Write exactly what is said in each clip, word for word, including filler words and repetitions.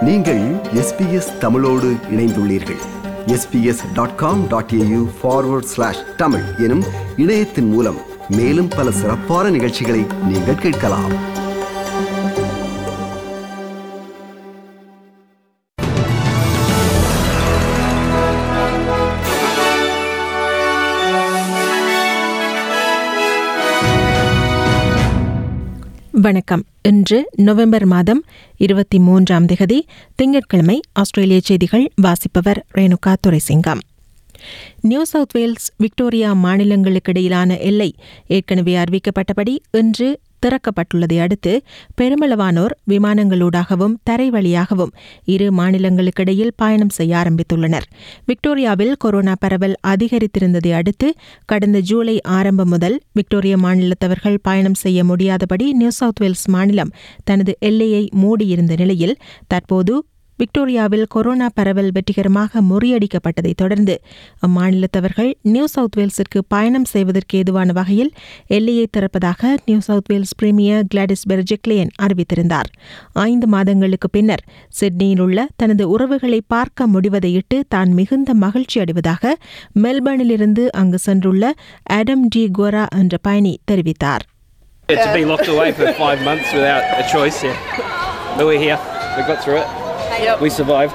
நீங்கள் எஸ்பிஎஸ் தமிழோடு இணைந்துள்ளீர்கள். SBS dot com dot AU forward slash Tamil எனும் இணையத்தின் மூலம் மேலும் பல சிறப்பான நிகழ்ச்சிகளை நீங்கள் கேட்கலாம். வணக்கம். இன்று நவம்பர் மாதம் இருபத்தி மூன்றாம் திகதி திங்கட்கிழமை. ஆஸ்திரேலிய செய்திகள் வாசிப்பவர் Renuka Duraisingam. New South Wales Victoria மாநிலங்களுக்கிடையிலான எல்லை ஏற்கனவே அறிவிக்கப்பட்டபடி இன்று திறக்கப்பட்டுள்ளதை அடுத்து பெருமளவானோர் விமானங்களூடாகவும் தரை வழியாகவும் இரு மாநிலங்களுக்கிடையில் பயணம் செய்ய ஆரம்பித்துள்ளனர். விக்டோரியாவில் கொரோனா பரவல் அதிகரித்திருந்ததை அடுத்து கடந்த ஜூலை ஆரம்பம் முதல் விக்டோரியா மாநிலத்தவர்கள் பயணம் செய்ய முடியாதபடி நியூ சவுத் வேல்ஸ் மாநிலம் தனது எல்லையை மூடியிருந்த நிலையில் தற்போது விக்டோரியாவில் கொரோனா பரவல் வெற்றிகரமாக முறியடிக்கப்பட்டதைத் தொடர்ந்து அம்மாநிலத்தவர்கள் நியூ சவுத் வேல்ஸிற்கு பயணம் செய்வதற்கு ஏதுவான வகையில் எல்லையை திறப்பதாக New South Wales premier Gladys Berejiklian அறிவித்திருந்தார். ஐந்து மாதங்களுக்கு பின்னர் சிட்னியில் உள்ள தனது உறவுகளை பார்க்க முடிவதையிட்டு தான் மிகுந்த மகிழ்ச்சி அடைவதாக மெல்பர்னிலிருந்து அங்கு சென்றுள்ள ஆடம் டி கோரா என்ற பயணி தெரிவித்தார். We survived.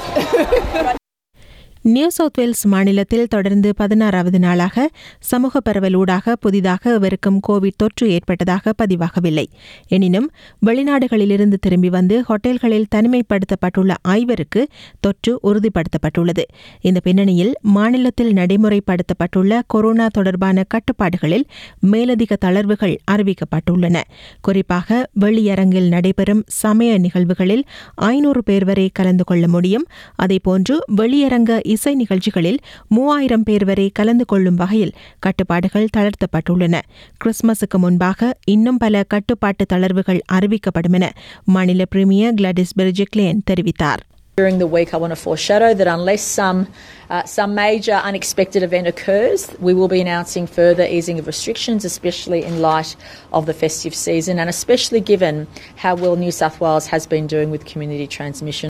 New South Wales மாநிலத்தில் தொடர்ந்து பதினாறாவது நாளாக சமூக பரவலூடாக புதிதாக எவருக்கும் கோவிட் தொற்று ஏற்பட்டதாக பதிவாகவில்லை. எனினும் வெளிநாடுகளிலிருந்து திரும்பி வந்து ஹோட்டல்களில் தனிமைப்படுத்தப்பட்டுள்ள ஐவருக்கு தொற்று உறுதிப்படுத்தப்பட்டுள்ளது. இந்த பின்னணியில் மாநிலத்தில் நடைமுறைப்படுத்தப்பட்டுள்ள கொரோனா தொடர்பான கட்டுப்பாடுகளில் மேலதிக தளர்வுகள் அறிவிக்கப்பட்டுள்ளன. குறிப்பாக வெளியரங்கில் நடைபெறும் சமய நிகழ்வுகளில் ஐநூறு பேர் வரை கலந்து கொள்ள முடியும். அதேபோன்று வெளியரங்க இசை நிகழ்ச்சிகளில் மூவாயிரம் பேர் வரை கலந்து கொள்ளும் வகையில் கட்டுப்பாடுகள் தளர்த்தப்பட்டுள்ளன. கிறிஸ்துமஸுக்கு முன்பாக இன்னும் பல கட்டுப்பாட்டு தளர்வுகள் அறிவிக்கப்படும் என மாநில பிரீமியர் கிளாடிஸ் பெர்ஜிக்லியன் தெரிவித்தார். During the week, I want to foreshadow that unless some uh, some major unexpected event occurs, we will be announcing further easing of restrictions, especially in light of the festive season and especially given how well New South Wales has been doing with community transmission.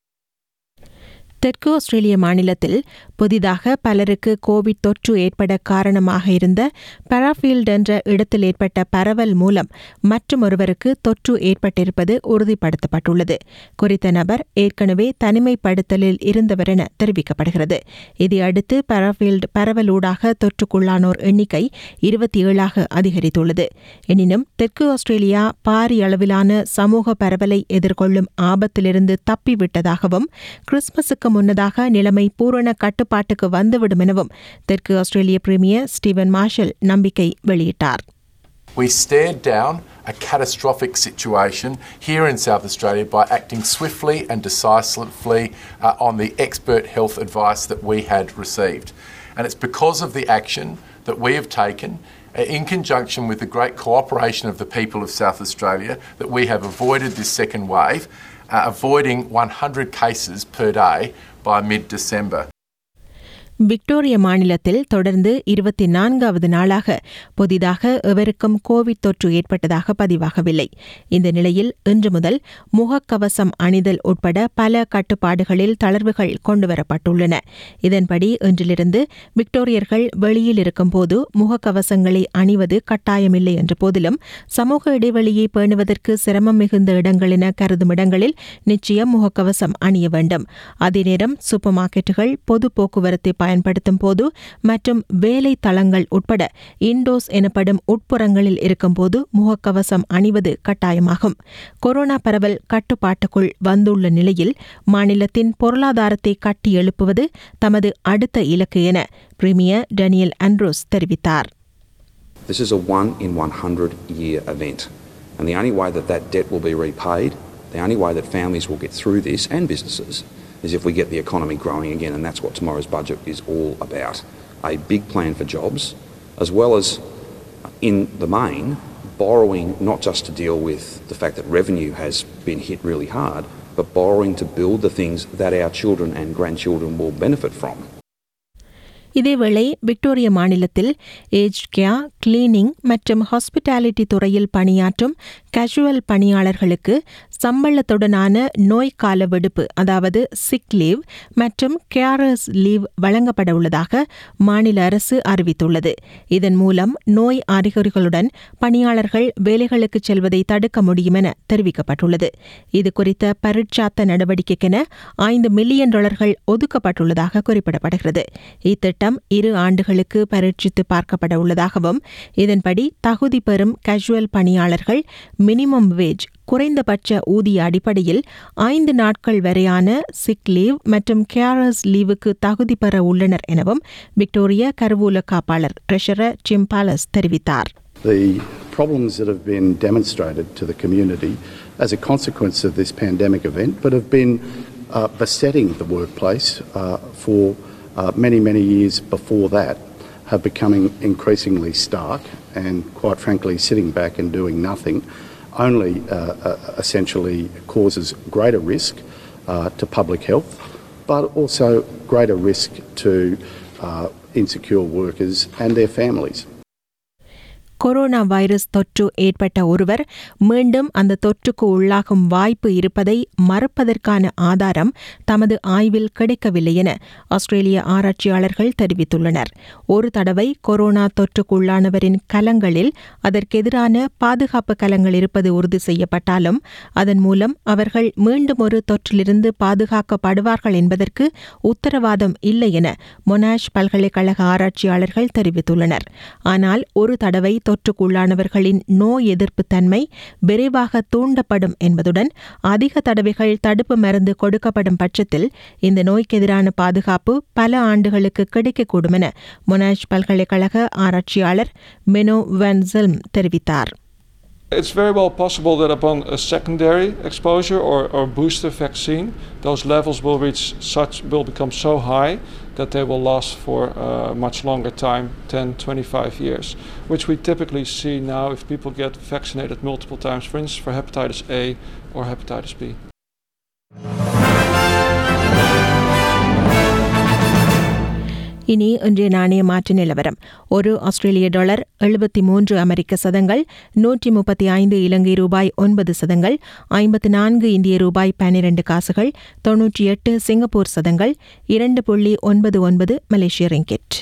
தெற்கு ஆஸ்திரேலிய மாநிலத்தில் புதிதாக பலருக்கு Covid தொற்று ஏற்பட காரணமாக இருந்த பராஃபீல்ட் என்ற இடத்தில் ஏற்பட்ட பரவல் மூலம் மற்றொருவருக்கு தொற்று ஏற்பட்டிருப்பது உறுதிப்படுத்தப்பட்டுள்ளது. குறித்த நபர் ஏற்கனவே தனிமைப்படுத்தலில் இருந்தவர் என தெரிவிக்கப்படுகிறது. இதையடுத்து பராஃபீல்ட் பரவலூடாக தொற்றுக்குள்ளானோர் எண்ணிக்கை இருபத்தி ஏழாக அதிகரித்துள்ளது. எனினும் தெற்கு ஆஸ்திரேலியா பாரிய அளவிலான சமூக பரவலை எதிர்கொள்ளும் ஆபத்திலிருந்து தப்பிவிட்டதாகவும் கிறிஸ்துமஸுக்கு முன்னதாக நிலைமை பூரண கட்டுப்பாட்டுக்கு வந்துவிடும் எனவும் தெற்கு ஆஸ்திரேலிய பிரீமியர் ஸ்டீவன் மார்ஷல் நம்பிக்கை வெளியிட்டார். We stared down a catastrophic situation here in South Australia by acting swiftly and decisively uh, on the expert health advice that we had received. And it's because of the action that we have taken uh, in conjunction with the great cooperation of the people of South Australia that we have avoided this second wave, uh, avoiding one hundred cases per day by mid-December. விக்டோரிய மாநிலத்தில் தொடர்ந்து இருபத்தி நான்காவது நாளாக புதிதாக எவருக்கும் Covid தொற்று ஏற்பட்டதாக பதிவாகவில்லை. இந்த நிலையில் இன்று முதல் முகக்கவசம் அணிதல் உட்பட பல கட்டுப்பாடுகளில் தளர்வுகள் கொண்டுவரப்பட்டுள்ளன. இதன்படி இன்றிலிருந்து விக்டோரியர்கள் வெளியில் இருக்கும்போது முகக்கவசங்களை அணிவது கட்டாயமில்லை என்ற போதிலும் சமூக இடைவெளியை பேணுவதற்கு சிரமம் மிகுந்த இடங்கள் என கருதும் இடங்களில் நிச்சயம் முகக்கவசம் அணிய வேண்டும். அதே நேரம் சூப்பர் மார்க்கெட்டுகள், பொது போக்குவரத்தை பயன்படுத்தும் போது மற்றும் வேலை தளங்கள் உட்பட இண்டோஸ் எனப்படும் உட்புறங்களில் இருக்கும்போது முகக்கவசம் அணிவது கட்டாயமாகும். கொரோனா பரவல் கட்டுப்பாட்டுக்குள் வந்துள்ள நிலையில் மாநிலத்தின் பொருளாதாரத்தை கட்டி எழுப்புவது தமது அடுத்த இலக்கு என பிரீமியர் டேனியல் ஆண்ட்ரூஸ் தெரிவித்தார். This is a one in one hundred year event, and the only way that that debt will be repaid, the only way that families will get through this and businesses is if we get the economy growing again, and that's what tomorrow's budget is all about. A big plan for jobs, as well as, in the main, borrowing not just to deal with the fact that revenue has been hit really hard, but borrowing to build the things that our children and grandchildren will benefit from. இதேவேளை Victoria மாநிலத்தில் age care, cleaning மற்றும் hospitality துறையில் பணியாற்றும் casual பணியாளர்களுக்கு சம்பளத்துடனான நோய் கால விடுப்பு அதாவது சிக் லீவ் மற்றும் கேரர்ஸ் லீவ் வழங்கப்பட உள்ளதாக மாநில அரசு அறிவித்துள்ளது. இதன் மூலம் நோய் அறிகுறிகளுடன் பணியாளர்கள் வேலைகளுக்கு செல்வதை தடுக்க முடியும் என தெரிவிக்கப்பட்டுள்ளது. இதுகுறித்த பரீட்சாத்த நடவடிக்கைக்கென ஐந்து மில்லியன் டாலர்கள் ஒதுக்கப்பட்டுள்ளதாக குறிப்பிடப்படுகிறது. இத்திட்டம் இரு ஆண்டுகளுக்கு பரீட்சித்து பார்க்கப்பட உள்ளதாகவும் இதன்படி தகுதி பெறும் கேஷுவல் பணியாளர்கள் மினிமம் வேஜ் குறைந்தபட்ச ஊதிய அடிப்படையில் ஐந்து நாட்கள் வரையான சிக் லீவ் மற்றும் கேரர்ஸ் லீவுக்கு தகுதி பெற உள்ளனர் எனவும் விக்டோரியா கருவூல காப்பாளர் ட்ரெஷரர் ஜிம் பாலஸ் தெரிவித்தார். The problems that have been demonstrated to the community as a consequence of this pandemic event, but have been uh, besetting the workplace uh, for uh, many, many years before that, have becoming increasingly stark and, quite frankly, sitting back and doing nothing only uh, uh, essentially causes greater risk uh, to public health, but also greater risk to uh, insecure workers and their families. Corona virus தொற்று ஏற்பட்ட ஒருவர் மீண்டும் அந்த தொற்றுக்கு உள்ளாகும் வாய்ப்பு இருப்பதை மறுப்பதற்கான ஆதாரம் தமது ஆய்வில் கிடைக்கவில்லை என ஆஸ்திரேலிய ஆராய்ச்சியாளர்கள் தெரிவித்துள்ளனர். ஒரு தடவை கொரோனா தொற்றுக்குள்ளானவரின் கலங்களில் அதற்கெதிரான பாதுகாப்பு கலங்கள் இருப்பது உறுதி செய்யப்பட்டாலும் அதன் மூலம் அவர்கள் மீண்டும் ஒரு தொற்றிலிருந்து பாதுகாக்கப்படுவார்கள் என்பதற்கு உத்தரவாதம் இல்லை என மொனாஷ் பல்கலைக்கழக ஆராய்ச்சியாளர்கள் தெரிவித்துள்ளனர். ஆனால் ஒரு தடவை தொற்றுக்குள்ளானவர்களின் நோய் எதிர்ப்பு தன்மை விரைவாக தூண்டப்படும் என்பதுடன் அதிக தடவைகள் தடுப்பு மருந்து கொடுக்கப்படும் பட்சத்தில் இந்த நோய்க்கு எதிரான பாதுகாப்பு பல ஆண்டுகளுக்கு கிடைக்கக்கூடும் என மொனாஷ் பல்கலைக்கழக ஆராய்ச்சியாளர் மெனோ வான் ஜெல்ம் தெரிவித்தார். It's very well possible that upon a secondary exposure or, or booster vaccine, those levels will reach such will become so high that they will last for a much longer time, ten, twenty-five years, which we typically see now if people get vaccinated multiple times, for instance for hepatitis A or hepatitis B. இனி இன்றைய நாணய மாற்று நிலவரம். ஒரு ஆஸ்திரேலிய dollar எழுபத்தி மூன்று அமெரிக்க சதங்கள், நூற்றி முப்பத்தி ஐந்து இலங்கை ரூபாய் ஒன்பது சதங்கள், ஐம்பத்தி நான்கு இந்திய ரூபாய் பன்னிரண்டு காசுகள், தொன்னூற்றி எட்டு சிங்கப்பூர் சதங்கள், இரண்டு புள்ளி ஒன்பது ஒன்பது மலேசிய ரிங்கிட்.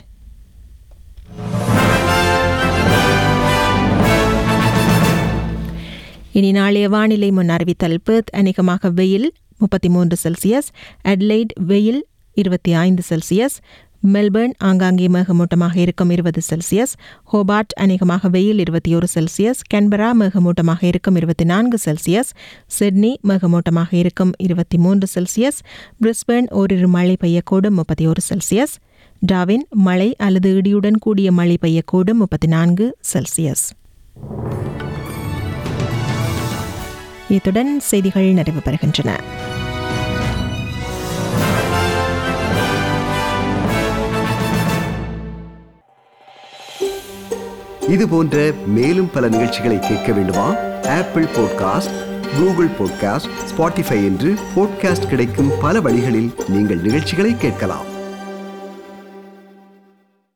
இனி நாளைய வானிலை முன் அறிவித்தல். பெர்த் அநேகமாக வெயில் முப்பத்தி மூன்று செல்சியஸ், அட்லைட் வெயில் இருபத்தி ஐந்து செல்சியஸ், மெல்பர்ன் ஆங்காங்கே மேகமூட்டமாக இருக்கும் இருபது செல்சியஸ், ஹோபார்ட் அநேகமாக வெயில் இருபத்தி ஒரு செல்சியஸ், கேன்பரா மேகமூட்டமாக இருக்கும் இருபத்தி நான்கு செல்சியஸ், சிட்னி மேகமூட்டமாக இருக்கும் இருபத்தி மூன்று செல்சியஸ், பிரிஸ்பேர்ன் ஓரிரு மழை பெய்யக்கூடும் முப்பத்தி ஒரு செல்சியஸ், டார்வின் மழை அல்லது இடியுடன் கூடிய மழை பெய்யக்கூடும் முப்பத்தி நான்கு செல்சியஸ். இத்துடன் செய்திகள் நிறைவு பெறுகின்றன. இது போன்ற மேலும் பல நிகழ்ச்சிகளை கேட்க வேண்டுமா? Apple podcast, Google podcast, Spotify என்று பாட்காஸ்ட் கிடைக்கும் பல வழிகளில் நீங்கள் நிகழ்ச்சிகளை கேட்கலாம்.